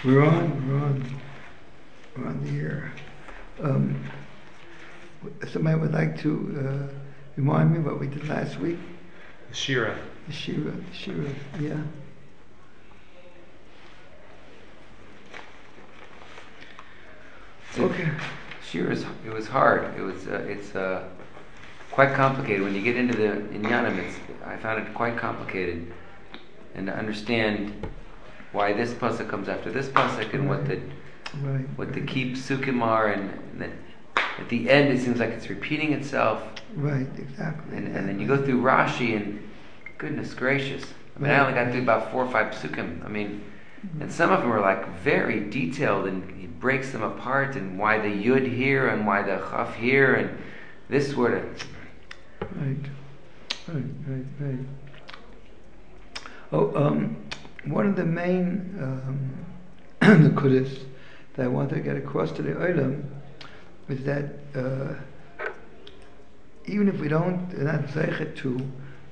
We're on, we're on the air. Um, Somebody would like to remind me what we did last week? Shira. The Shira, yeah. Okay. Shira, it was hard. It's quite complicated. When you get into the Inyanim, I found it quite complicated. And to understand why this pasuk comes after this pasuk and what the key psukim are, and then at the end it seems like it's repeating itself. Right, exactly. And then you go through Rashi, and goodness gracious, I only got through about 4 or 5 psukim. And some of them are like very detailed, and he breaks them apart, and why the yud here and why the chaf here, and this word. Right. One of the main nekudas that I want to get across to the Olam is that even if we don't not zeichet to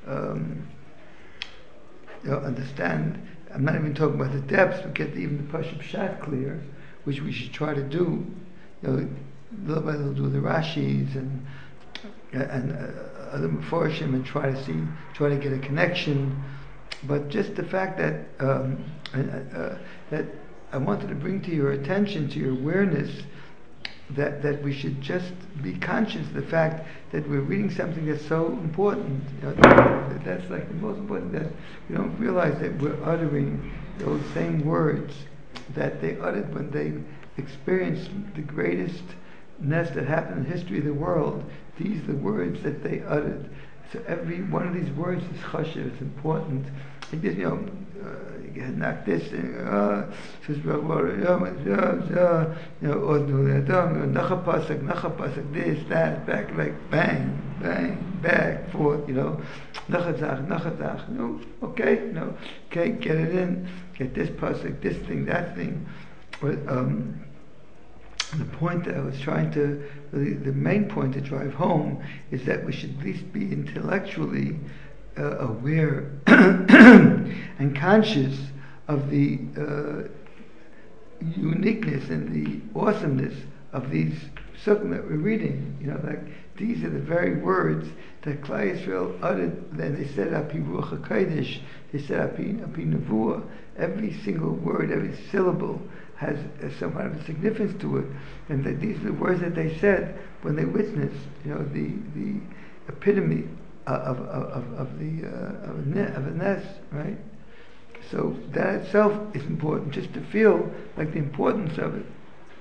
understand, I'm not even talking about the depths, but get even the Pashut Pshat clear, which we should try to do. Little by little do the Rashis and other Meforshim and try to get a connection. But just the fact that that I wanted to bring to your attention, to your awareness, that we should just be conscious of the fact that we're reading something that's so important. That's like the most important, that we don't realize that we're uttering those same words that they uttered when they experienced the greatest nest that happened in the history of the world. These are the words that they uttered. So every one of these words is chashiv, it's important. It just, you knock this, nacha this, that, back, like bang, bang, back, forth, nachazach, okay, get it in, get this pasuk, this thing, that thing. But, the point that I was trying to, the main point to drive home is that we should at least be intellectually aware and conscious of the uniqueness and the awesomeness of these psukim that we're reading. Like these are the very words that Klal Yisrael uttered. Then they said Api Ruach HaKodesh, they said Api Nevuah. Every single word, every syllable has some kind of a significance to it, and that these are the words that they said when they witnessed, the epitome of a nest, right? So that itself is important, just to feel like the importance of it.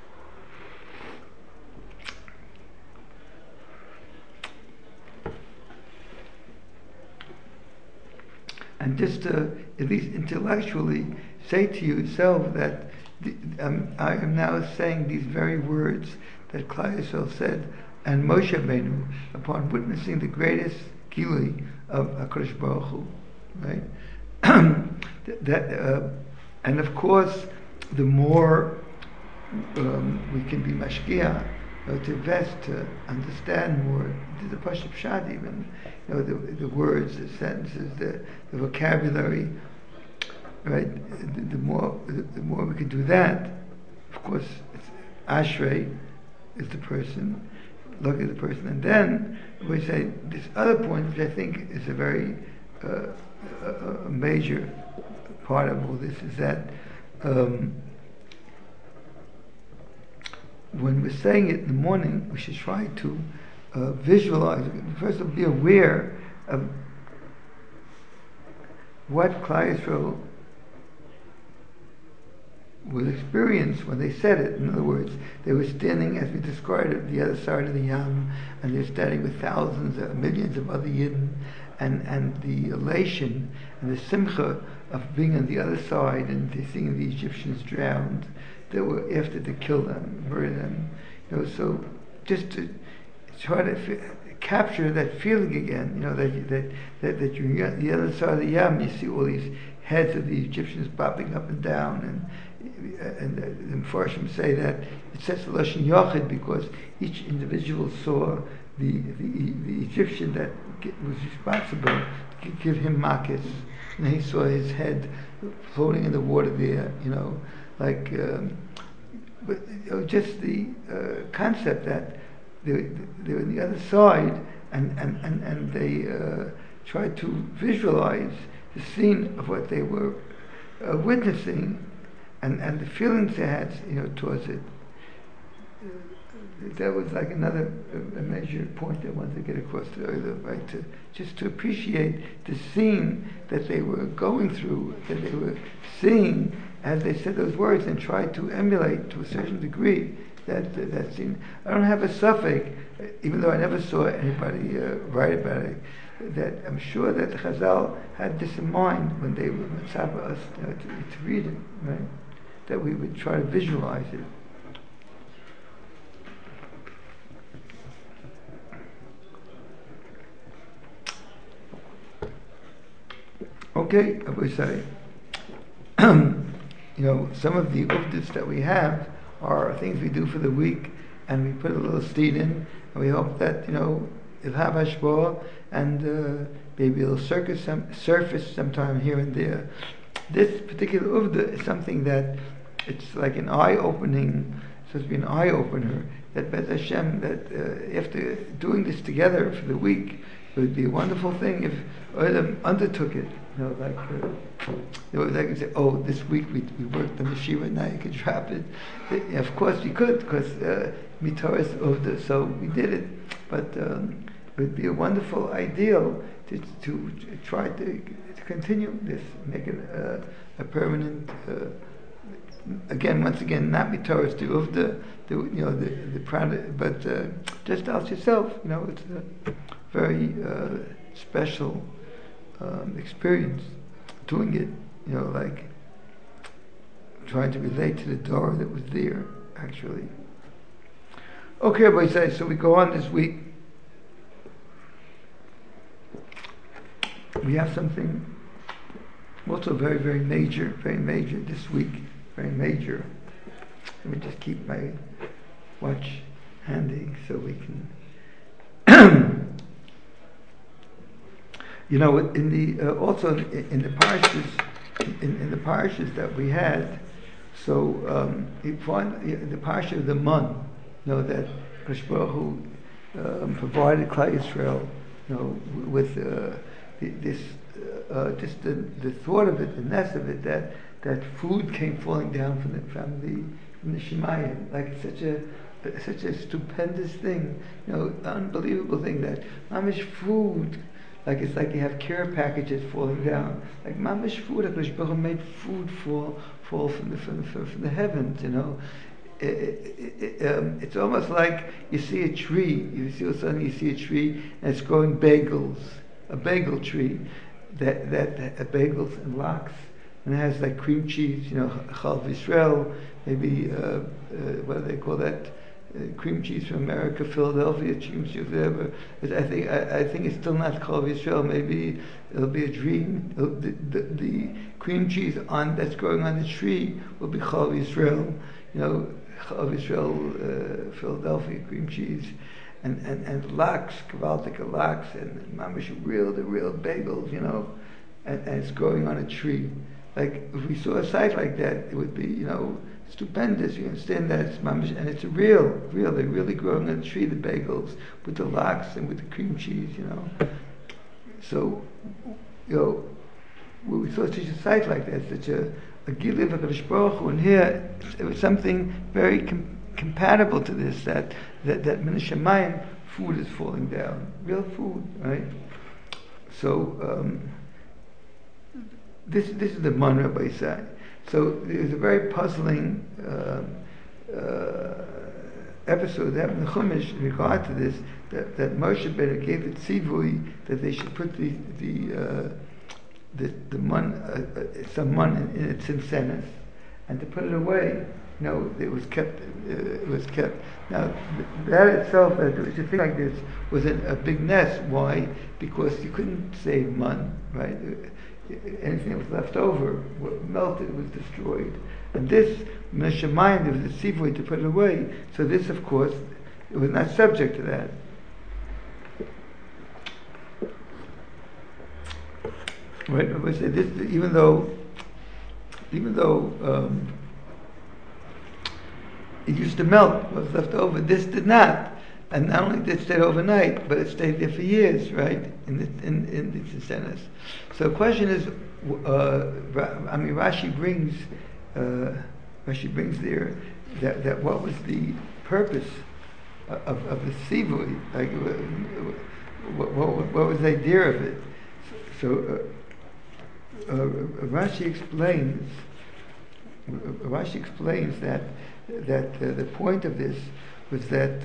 And just to at least intellectually say to yourself that I am now saying these very words that Klal Yisrael said, and Moshe Rabbeinu, upon witnessing the greatest gilui of HaKadosh Baruch Hu, right? And of course, the more we can be mashkiach, to invest, to understand more, the Pashut Pshat even, the words, the sentences, the vocabulary, right? The more we can do that, of course, it's Ashrei is the person, look at the person, and then we say this other point, which I think is a very a major part of all this, is that when we're saying it in the morning, we should try to visualize. First of all, be aware of what Klal Yisrael was experienced when they said it. In other words, they were standing, as we described it, the other side of the Yam, and they're standing with thousands, millions of other Yidden, and the elation and the simcha of being on the other side and seeing the Egyptians drowned. They were after to kill them, murder them. So just to try to capture that feeling again. That you're on the other side of the Yam, you see all these heads of the Egyptians popping up and down, and the Mepharshim say that it says Lashon Yachid because each individual saw the Egyptian that was responsible to give him makas, and he saw his head floating in the water there, like but, just the concept that they're on the other side, and they tried to visualize the scene of what they were witnessing, and the feelings they had, towards it. That was like another a major point I wanted to get across to Ola, right? To appreciate the scene that they were going through, that they were seeing as they said those words, and try to emulate to a certain degree that scene. I don't have a suffix, even though I never saw anybody write about it, that I'm sure that Chazal had this in mind when they were mitzvah us to read it, right? That we would try to visualize it. Okay, I would say, some of the uvdas that we have are things we do for the week, and we put a little steed in, and we hope that, it'll have hashpah, and maybe it'll surface sometime here and there. This particular uvda is something that it's like an eye-opening, supposed to be an eye-opener, that Bez Hashem, that after doing this together for the week, it would be a wonderful thing if Olam undertook it. Like they could say, "Oh, this week we worked on the Shiva. Now you can drop it." Of course we could, because mitaras uvda, so we did it. But it would be a wonderful ideal to try to continue this, make it a permanent. Once again, not mitaras the uvda, the product, but just ask yourself. It's a very special experience doing it, like trying to relate to the Dora that was there, actually. Okay, everybody says, so we go on this week. We have something also very, very major this week, very major. Let me just keep my watch handy so we can in the also in the parashas, in the parashas that we had, so you find the parasha of the Mun, that Kadosh Baruch Hu provided Klal Yisrael, with this just the thought of it, the ness of it, that food came falling down from the Shemayim, like such a stupendous thing, unbelievable thing, that mamish food. It's like you have care packages falling down. Like mamish food, HaKadosh Baruch Hu made food fall from the heavens. It's almost like you see a tree. You see a tree, and it's growing bagels, a bagel tree that bagels and lox, and it has like cream cheese. Chalav Yisrael, maybe what do they call that? Cream cheese from America, Philadelphia, cream cheese, whatever. I think it's still not Chalav Yisrael. Maybe it'll be a dream. The cream cheese that's growing on the tree will be Chalav Yisrael. Chalav Yisrael, Philadelphia cream cheese, and lax, Kavaltika lax, and mamish the real bagels. And it's growing on a tree. Like if we saw a site like that, it would be stupendous. You understand that it's mamish, and it's real. They're really growing on the tree, the bagels with the lox and with the cream cheese. So, when we saw such a site like that, such a gilui of HaKadosh Baruch Hu, and here it was something very compatible to this. That min hashamayim, food is falling down, real food, right? So this is the man Rabbi Say. So there's a very puzzling episode that happened in Chumash in regard to this, that Moshe Rabbeinu gave the tzivui that they should put the some man in its tzitzis, and to put it away. It was kept. Now that itself, to think like this, was a big mess. Why? Because you couldn't save man, right? Anything that was left over, melted, was destroyed. And this, Meshamayim, there was a tzivui to put it away. So this, of course, it was not subject to that. Right? I would say this, even though it used to melt what was left over. This did not. And not only did it stay overnight, but it stayed there for years, right? In the Tzitzis. So the question is, Rashi brings there that what was the purpose of the sivui? Like, what was the idea of it? So Rashi explains that the point of this was that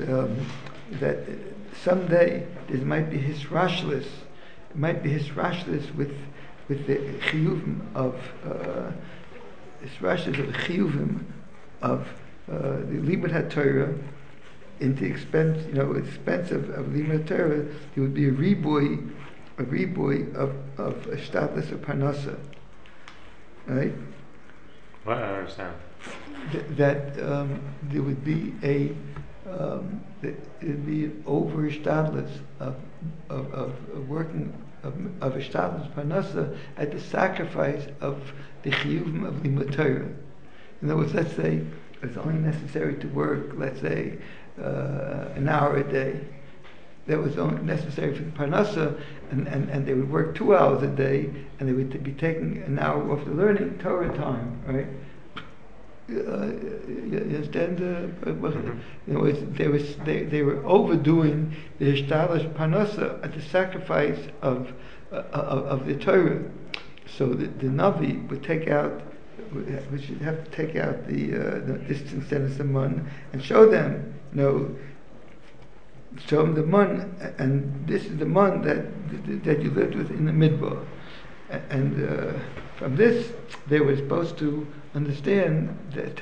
someday there might be hisrashlis, with the chiyuvim of the limud haTorah into expense of limud haTorah. There would be a riboy of shtadlis or parnasa, right? What? I don't understand. That there would be an overshtadlis of working of shtadlis parnasa at the sacrifice of the chiyuvim of limud Torah. In other words, let's say it's only necessary to work, let's say, an hour a day. That was only necessary for the parnasa, and they would work 2 hours a day, and they would be taking an hour off the learning Torah time, right? You understand? They were overdoing the hishtadlus parnasa at the sacrifice of the Torah. So the Navi would take out, we should have to take out the distance sentence of mun and show them, show them the mun, and this is the mun that you lived with in the midbar. And from this, they were supposed to understand,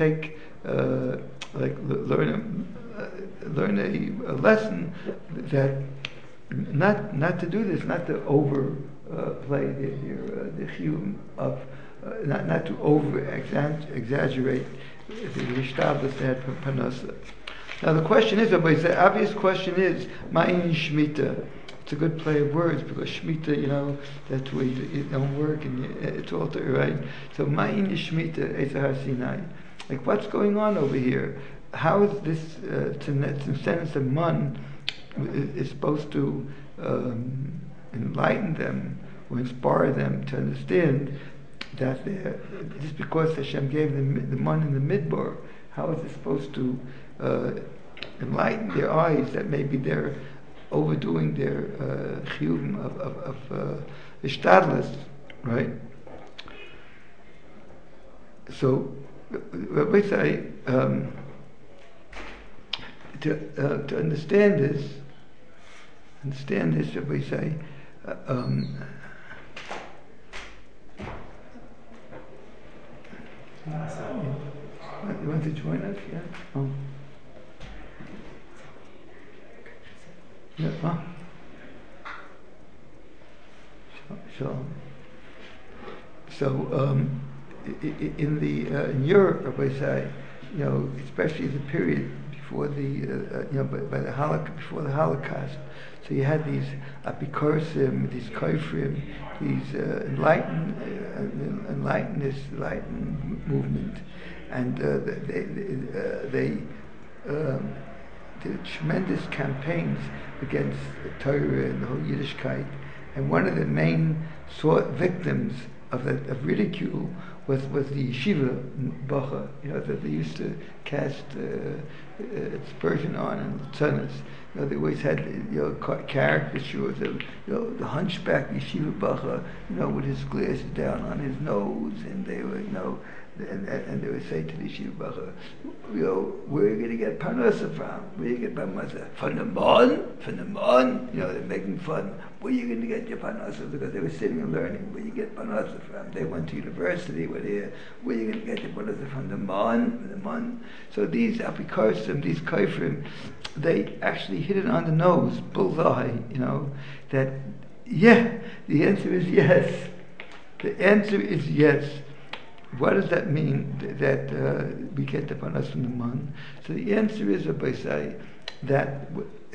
learn a lesson that not to do this, not to overplay the chiyum of, not to exaggerate the hishtadlus they had for parnasa. Now the question is, the obvious question is, ma'in shmita. It's a good play of words because shmita, that's where you don't work and it's all right. So ma'in shmita Ezra Sinai. Like, what's going on over here? How is this sentence of mun is supposed to enlighten them or inspire them to understand that just because Hashem gave them the mun in the midbar, how is it supposed to enlighten their eyes that maybe they're overdoing their chiyuvim of hishtadlus, right? So, Rabbi say to understand this, Rabbi say. You want to join us? Yeah. Oh. Yeah. Huh? Sure. So in Europe, I say, especially the period before by the Holocaust, before the Holocaust. So you had these apikosim, these koifrim, these enlightened movement, and they did tremendous campaigns against Torah and the whole Yiddishkeit. And one of the main victims of ridicule was the yeshiva bacha, that they used to cast aspersion on and tzanas. They always had caricatures of the hunchback yeshiva bacha, with his glasses down on his nose, and they were and they would say to the yeshiva bacha, where are you going to get parnasa from? Where are you going to get parnasa? From the mon? They're making fun. Where are you going to get your parnasa? Because they were sitting and learning. Where you get parnasa from? They went to university. Where are you going to get your parnasa from? The mon? So these apikosim, these koifrim, they actually hit it on the nose, bullseye. That the answer is yes. The answer is yes. What does that mean that we get the panas from the man? So the answer is, Rabbi say, that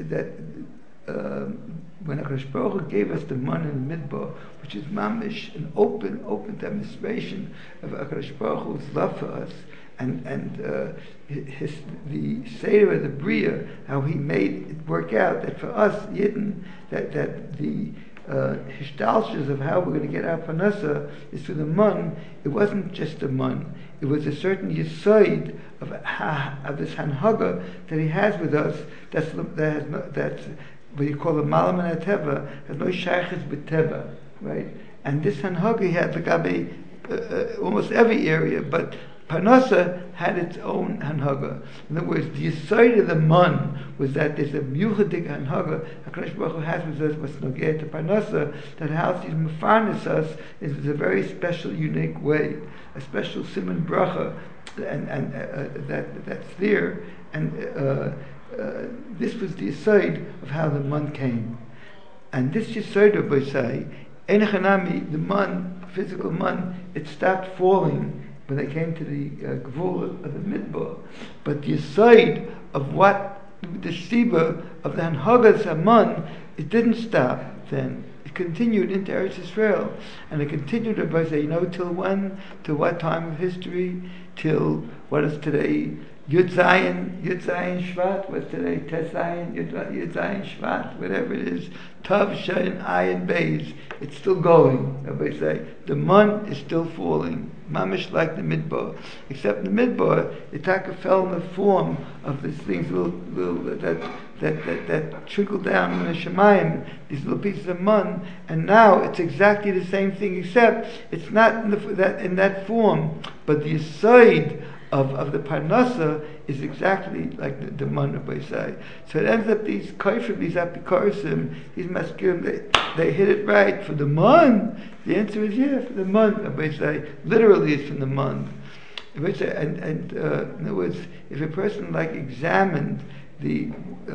when HaKadosh Baruch Hu gave us the man in the midbar, which is mamish, an open demonstration of HaKadosh Baruch Hu's love for us, the Seder of the Bria, how he made it work out that for us Yidden, that the histalshus of how we're going to get our panasa is through the mun. It wasn't just the mun. It was a certain yisoid of this hanhaga that he has with us. That's what you call a malam and teva, has no shaykhs with teva, right? And this hanhaga he had legabe almost every area, but Parnasa had its own hanhaga. In other words, the yisoid of the mun was that there's a muchadik hanhaga HaKadosh Baruch Hu has with us what's nogeh to Parnasa, that how he's mefarnes us is a very special, unique way, a special siman bracha, and that's there. And this was the yisoid of how the mun came. And this yisoid of Bosai, Enechanami, the mun, physical mun, it stopped falling when they came to the Gvul of the Midbar. But the aside of what the Siba of the Hanhagas Haman, it didn't stop then. It continued into Eretz Yisrael. And it continued, if I say, till when? Till what time of history? Till what is today? Yud Zayin Shvat, what's today? Tes Zayin, Yud Zayin Shvat, whatever it is. Tav, Shayin, Ayin, Beis. It's still going, everybody say. The mun is still falling. Mamish like the midbar. Except the midbar, the taka fell in the form of these things that trickled down in the Shemayim, these little pieces of mun, and now it's exactly the same thing, except it's not in that form, but the side of the parnasa is exactly like the mun of Beisai. So it ends up these kaifrim, these apikosim, these masculine, they hit it right. For the mun, the answer is yes, for the mun of Beisai. Literally it's from the mun. And in other words, if a person examined the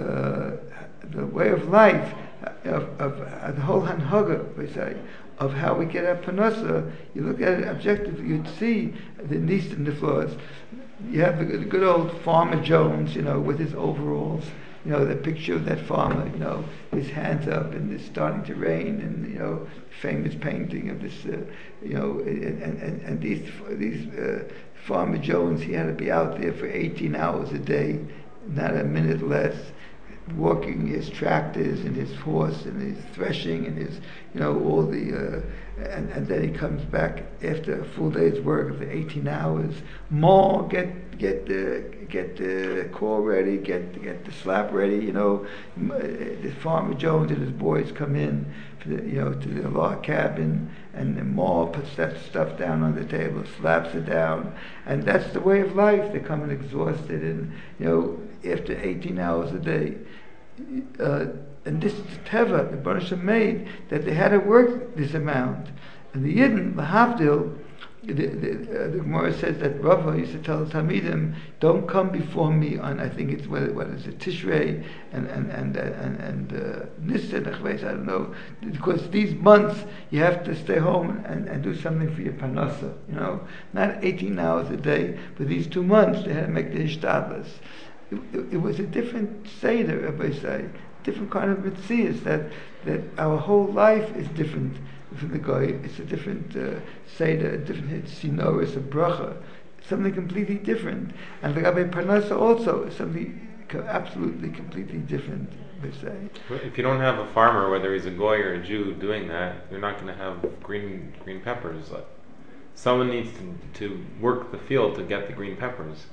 way of life of the whole hanhaga, Beisai, of how we get our panasa, you look at it objectively, you'd see the nis and the flaws. You have the good old Farmer Jones, with his overalls, the picture of that farmer, his hands up and it's starting to rain, and famous painting of this, and these Farmer Jones, he had to be out there for 18 hours a day, not a minute less, walking his tractors and his horse and his threshing and his, all the, and then he comes back after a full day's work of the 18 hours. More, get the core ready, get the slab ready. The Farmer Jones and his boys come in for the, to the log cabin, and the more puts that stuff down on the table, slaps it down, and that's the way of life. They come in exhausted, and after 18 hours a day. And this is the teva the Baruch Hashem made, that they had to work this amount. And the Yidden, the Havdil, the Gemara says that Rava used to tell the Talmidim, don't come before me on, I think it's what is it, Tishrei and Nisan, I don't know, because these months you have to stay home and do something for your parnasa, not 18 hours a day, but these 2 months they had to make the hishtadlus. It was a different seder, everybody say, different kind of mitzvahs, that our whole life is different from the guy. It's a different seder, a different sinoris, a bracha, something completely different. And the Rabbi Parnasa also is something absolutely completely different, they say. If you don't have a farmer, whether he's a goy or a Jew, doing that, you're not going to have green peppers. Someone needs to work the field to get the green peppers.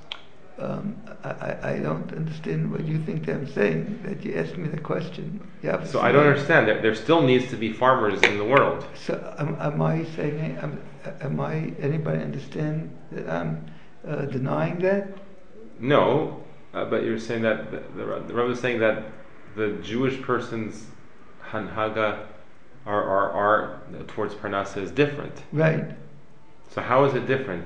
I don't understand what you think I'm saying, that you asked me the question. So I don't understand. There still needs to be farmers in the world. So am I saying, anybody understand that I'm denying that? No, but you're saying that, the Rebbe is saying that the Jewish person's hanhaga are towards Parnasa is different. Right. So how is it different?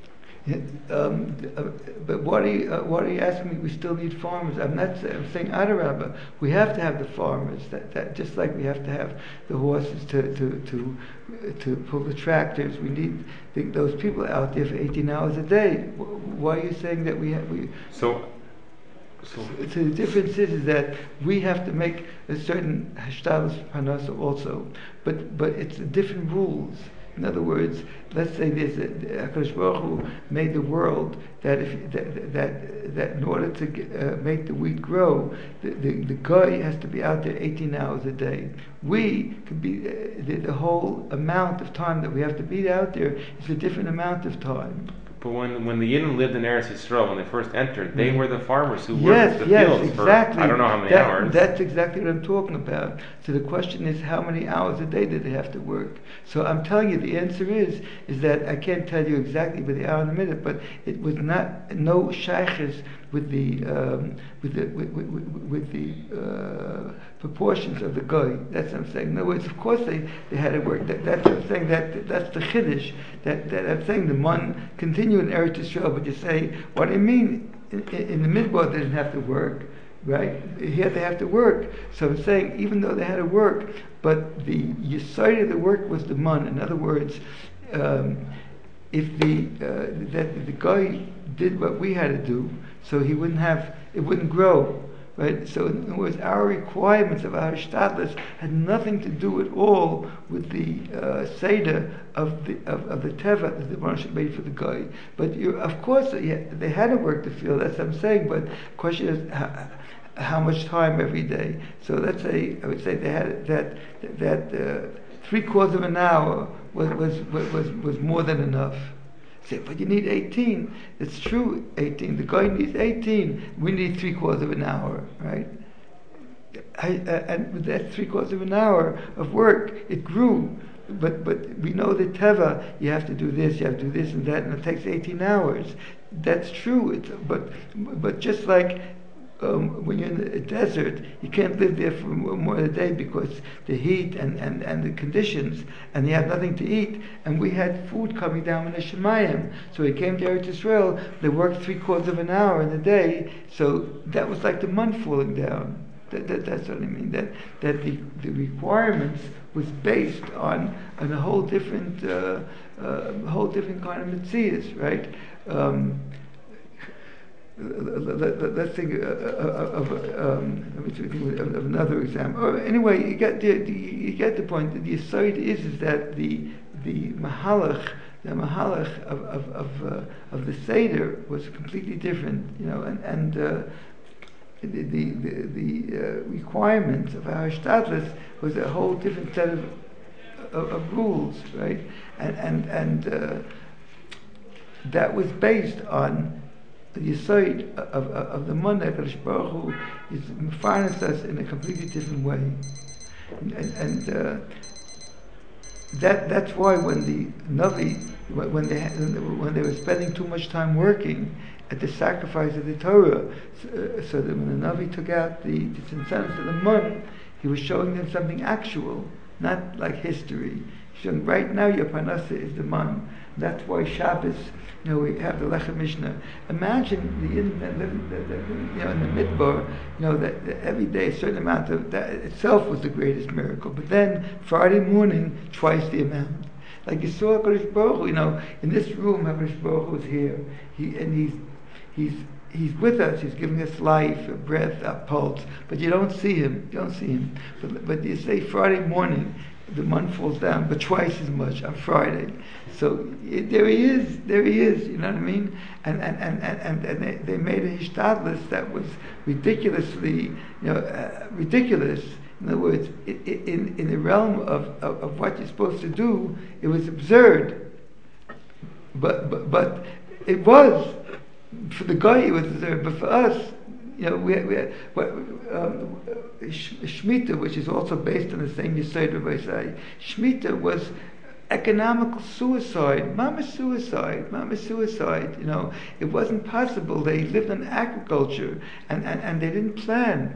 But what are you asking me? We still need farmers. I'm saying Adarabba. We have to have the farmers. That just like we have to have the horses to pull the tractors. We need those people out there for 18 hours a day. Why are you saying that we have? So the difference is that we have to make a certain hashtadlus parnasa also, but it's different rules. In other words, let's say this: HaKadosh Baruch Hu made the world that in order to make the wheat grow, the guy has to be out there 18 hours a day. We could be the whole amount of time that we have to be out there is a different amount of time. But when the Yidden lived in Eretz Yisrael, when they first entered, they were the farmers who worked the fields exactly. for I don't know how many hours. That's exactly what I'm talking about. So the question is, how many hours a day did they have to work? So I'm telling you, the answer is that I can't tell you exactly by the hour and a minute, but it was no shaykhs with the proportions of the guy. That's what I'm saying. In other words, of course they had to work. That's what I'm saying. That's the chiddush. That I'm saying the man continue in Eretz Yisrael, but you say, what do you mean? In the midbar they didn't have to work, right? Here they have to work. So I'm saying, even though they had to work, but the yesod of the work was the man. In other words, if the guy did what we had to do, so it wouldn't grow, right? So in other words, our requirements of our shtadlis had nothing to do at all with the seder of the teva that the Baruch made for the guy. But of course they had to work the field. That's what I'm saying. But the question is how much time every day. So let's say I would say they had that 3/4 of an hour was more than enough. Say, but you need 18. It's true, 18. The guy needs 18. We need 3/4 of an hour, right? And with that 3/4 of an hour of work, it grew. But we know that teva, you have to do this, you have to do this and that, and it takes 18 hours. That's true. But just like when you're in the desert, you can't live there for more than a day because the heat and the conditions, and you have nothing to eat. And we had food coming down in the Shemayim. So we came to Eretz Yisrael, they worked 3/4 of an hour in a day, so that was like the month falling down. That's what I mean. That the requirements was based on a whole different kind of metzias, right? Let's think of another example. Or anyway, you get the point. That the aside is that the mahalach of the seder was completely different, and the requirements of our shtadlis was a whole different set of rules, right? And that was based on the yesod of the Monday. HaKadosh Baruch Hu is mefarnes us in a completely different way, and that's why when the Navi, when they were spending too much time working at the sacrifice of the Torah, so that when the Navi took out the tzimtzums of the mun, he was showing them something actual, not like history. He's showing, right now your parnasa is the mun. That's why Shabbos, we have the Lechem Mishnah. Imagine in the Midbar, that every day a certain amount of that itself was the greatest miracle. But then Friday morning, twice the amount. Like you saw HaKadosh Baruch Hu, in this room, HaKadosh Baruch Hu is here. He's with us. He's giving us life, a breath, a pulse. But you don't see him. But you say Friday morning, the month falls down, but twice as much on Friday. So there he is. You know what I mean? And they made a hishtadlis that was ridiculously, ridiculous. In other words, in the realm of what you're supposed to do, it was absurd. But it was for the guy. It was absurd. But for us, Shemitah, which is also based on the same Yesod Rabbi say, Shemitah was economical suicide, mama suicide. It wasn't possible. They lived on agriculture and they didn't plant.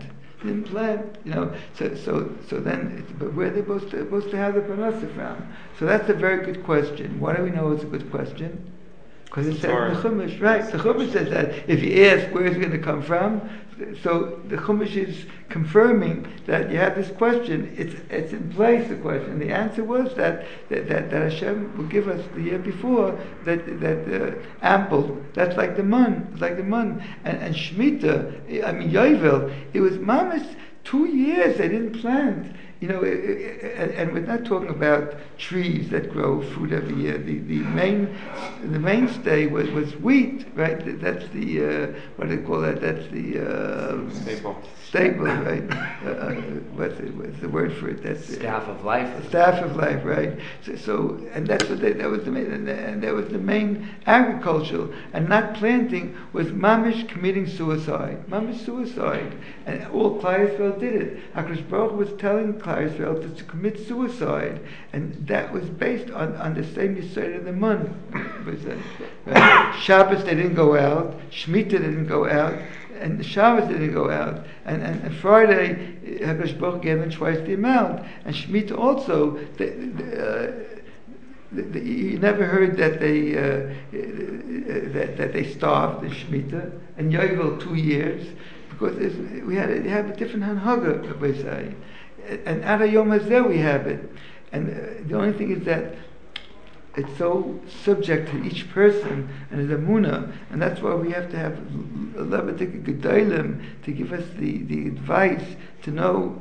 So then, but where are they supposed to have the parnasa from? So that's a very good question. Why do we know it's a good question? Because it says in the Chumash, right? The Chumash says that if you ask where is it going to come from, so the Chumash is confirming that you have this question. It's in place. The question. The answer was that Hashem will give us the year before that ample. That's like the mun. It's like the mun. And Shemitah. Yovel. It was Mamas 2 years they didn't plant. you know, and we're not talking about trees that grow fruit every year. The mainstay was wheat, right? That's the what do they call that? That's the staple, right? What's the word for it? That's staff of life. Staff of life, right? So and that's what that was the main, and that was the main agricultural, and not planting was mamish committing suicide, mamish suicide, and all Klal Yisrael did it. HaKadosh Baruch Hu was telling Klal Yisrael to commit suicide, and that was based on the same Yisrael of the month. Right? Shabbos they didn't go out, Shemitah they didn't go out, and Shabbos didn't go out, and Friday HaKadosh Baruch Hu gave them twice the amount, and Shemitah also. You never heard that they that they starved in Shemitah, and Yovel 2 years, because we had a different hanhaga, we say, and Ad Yom Hazeh we have it, and the only thing is that it's so subject to each person and his emunah, and that's why we have to have a Levitic Gedolim to give us the advice to know,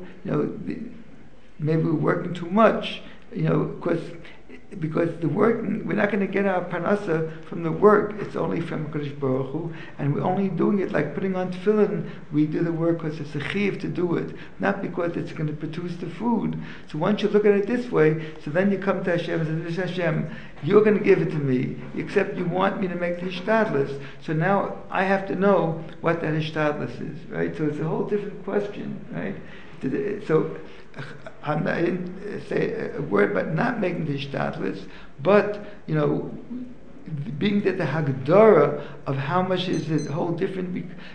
maybe we're working too much, because the working, we're not going to get our parnasa from the work. It's only from HaKadosh Baruch Hu, and we're only doing it like putting on tefillin. We do the work because it's a chiv to do it, not because it's going to produce the food. So once you look at it this way, so then you come to Hashem and say, Hashem, you're going to give it to me, except you want me to make the hishtadlus. So now I have to know what that hishtadlus is, right? So it's a whole different question, right? So I didn't say a word about not making the hishtadlus, but being that the hagdara of how much is a whole different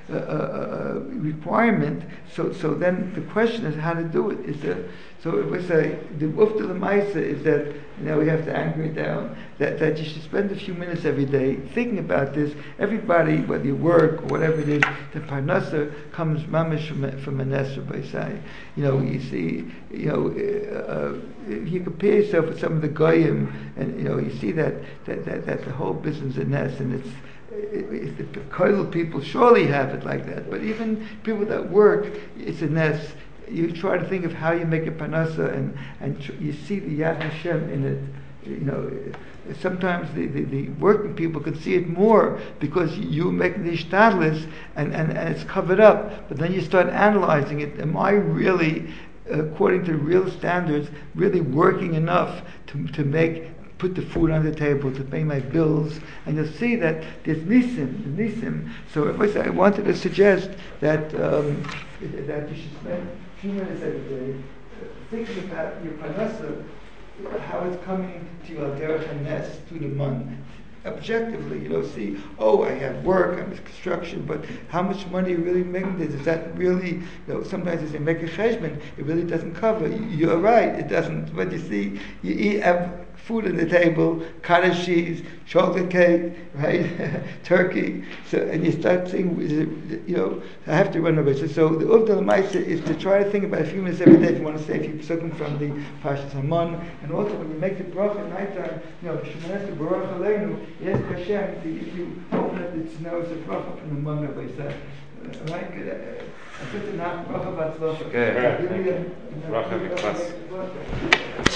requirement. So then the question is how to do it. So it was the ufta l'maisa is that we have to anchor it down. That you should spend a few minutes every day thinking about this. Everybody, whether you work or whatever it is, the parnasa comes mamish from an esrei by say. You see, if you compare yourself with some of the goyim, and you see that the whole business is a nest, and the koil people surely have it like that. But even people that work, it's a nest. You try to think of how you make a parnasa, and you see the Yad Hashem in it. Sometimes the working people could see it more because you make the hishtadlus and it's covered up. But then you start analyzing it. Am I really, according to real standards, really working enough to put the food on the table, to pay my bills? And you'll see that there's nisim. So I wanted to suggest that you should spend a few minutes every day thinking about your parnasa, how it's coming to you al derech hanes through the month. Objectively, see, I have work, I'm in construction, but how much money are you really making this? Is that really, sometimes as they make a cheshbon, it really doesn't cover. You're right, it doesn't. But you see, you have food on the table, cottage cheese, chocolate cake, right? Turkey. So, and you start thinking, I have to run over. So the ufta l'maisa is to try to think about a few minutes every day if you want to say a few psukim from the Parshas Hamon, and also when you make the bracha at nighttime, Shemoneh Baruch Aleinu, yes, Hashem, if you open it, it's now it's a bracha from the Mon Rabbi said. Right? Good. Bracha b'atzlacha. Bracha miklas.